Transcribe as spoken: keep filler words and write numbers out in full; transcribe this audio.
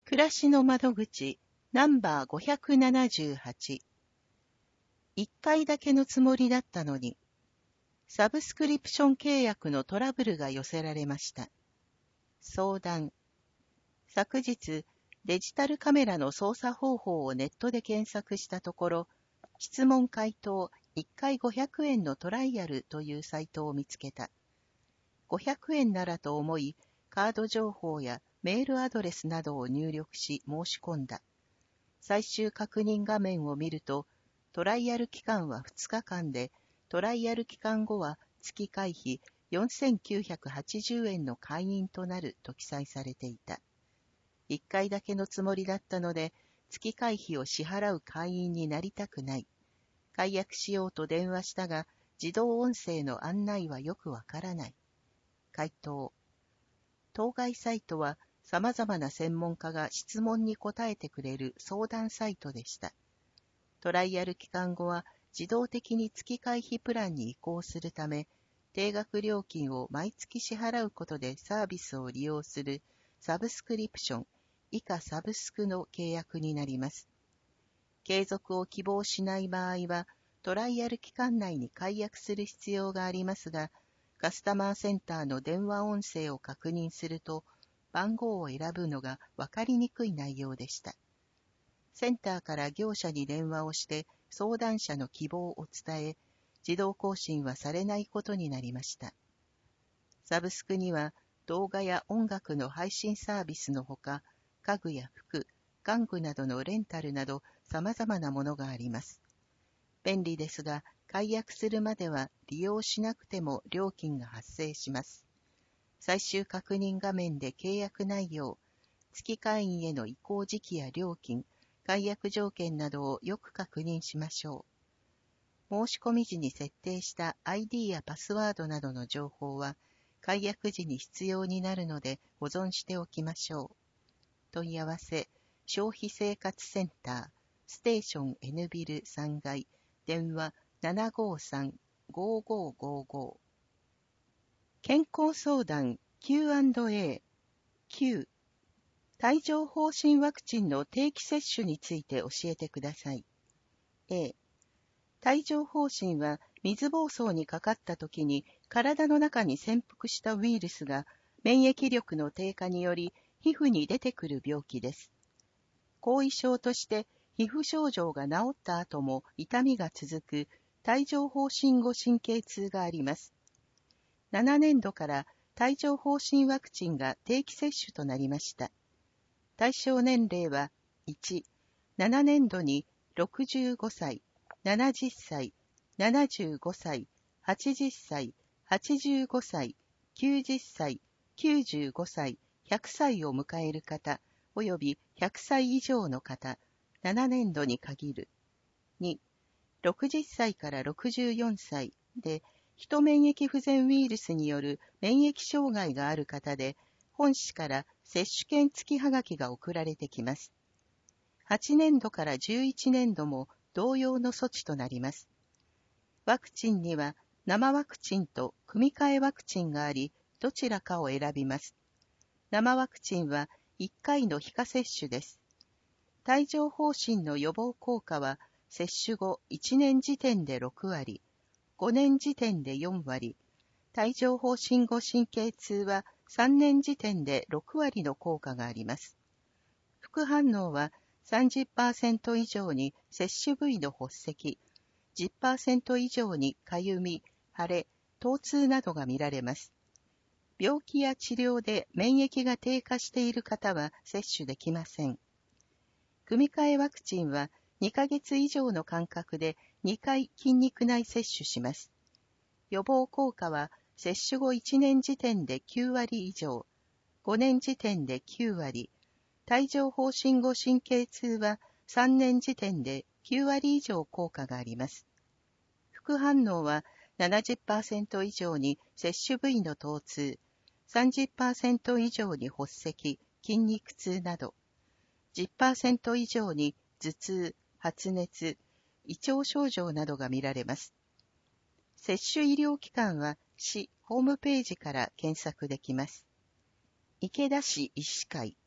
暮らしの窓口ナンバーごひゃくななじゅうはち。一回だけのつもりだったのに、サブスクリプション契約のトラブルが寄せられました。相談。昨日、デジタルカメラの操作方法をネットで検索したところ、質問回答いっかいごひゃくえんのトライアルというサイトを見つけた。ごひゃくえんならと思い、カード情報やメールアドレスなどを入力し申し込んだ。最終確認画面を見ると、トライアル期間はふつかかんで、トライアル期間後は月会費よんせんきゅうひゃくはちじゅうえんの会員となると記載されていた。いっかいだけのつもりだったので、月会費を支払う会員になりたくない。解約しようと電話したが、自動音声の案内はよくわからない。回答。当該サイトは様々な専門家が質問に答えてくれる相談サイトでした。トライアル期間後は自動的に月会費プランに移行するため、定額料金を毎月支払うことでサービスを利用するサブスクリプション、以下サブスクの契約になります。継続を希望しない場合は、トライアル期間内に解約する必要がありますが、カスタマーセンターの電話音声を確認すると、番号を選ぶのが分かりにくい内容でした。センターから業者に電話をして相談者の希望を伝え、自動更新はされないことになりました。サブスクには動画や音楽の配信サービスのほか、家具や服、玩具などのレンタルなど様々なものがあります。便利ですが、解約するまでは利用しなくても料金が発生します。最終確認画面で契約内容、月会員への移行時期や料金、解約条件などをよく確認しましょう。申し込み時に設定した アイディー やパスワードなどの情報は、解約時に必要になるので保存しておきましょう。問い合わせ、消費生活センター、ステーション N ビルさんがい、電話 ななごさん ごごごご。健康相談 キューアンドエー。きゅう. 帯状疱疹ワクチンの定期接種について教えてください。A、帯状疱疹は水疱瘡にかかった時に体の中に潜伏したウイルスが免疫力の低下により皮膚に出てくる病気です。後遺症として皮膚症状が治った後も痛みが続く帯状疱疹後神経痛があります。ななねんどから帯状疱疹ワクチンが定期接種となりました。対象年齢はいち、ななねんどにろくじゅうごさい、ななじゅっさい、ななじゅうごさい、はちじゅっさい、はちじゅうごさい、きゅうじゅっさい、きゅうじゅうごさい、ひゃくさいを迎える方、およびひゃくさい以上の方、ななねんどに限る。に、ろくじゅっさいからろくじゅうよんさいで、ヒト免疫不全ウイルスによる免疫障害がある方で、本市から接種券付きはがきが送られてきます。はちねんどからじゅういちねんども同様の措置となります。ワクチンには生ワクチンと組み換えワクチンがあり、どちらかを選びます。生ワクチンはいっかいの皮下接種です。帯状疱疹の予防効果は接種後いちねん時点でろくわり、ごねん時点でよんわり、帯状疱疹後神経痛はさんねん時点でろくわりの効果があります。副反応は さんじゅっパーセント 以上に接種部位の発赤、じゅっパーセント 以上にかゆみ、腫れ、疼痛などが見られます。病気や治療で免疫が低下している方は接種できません。組み換えワクチンはにかげつ以上の間隔でにかい筋肉内接種します。予防効果は接種後いちねん時点できゅうわり以上、ごねん時点できゅうわり、帯状疱疹後神経痛はさんねん時点できゅうわり以上効果があります。副反応は ななじゅっパーセント 以上に接種部位の疼痛、さんじゅっパーセント 以上に発赤、筋肉痛など、じゅっパーセント 以上に頭痛、発熱、胃腸症状などが見られます。接種医療機関は市ホームページから検索できます。池田市医師会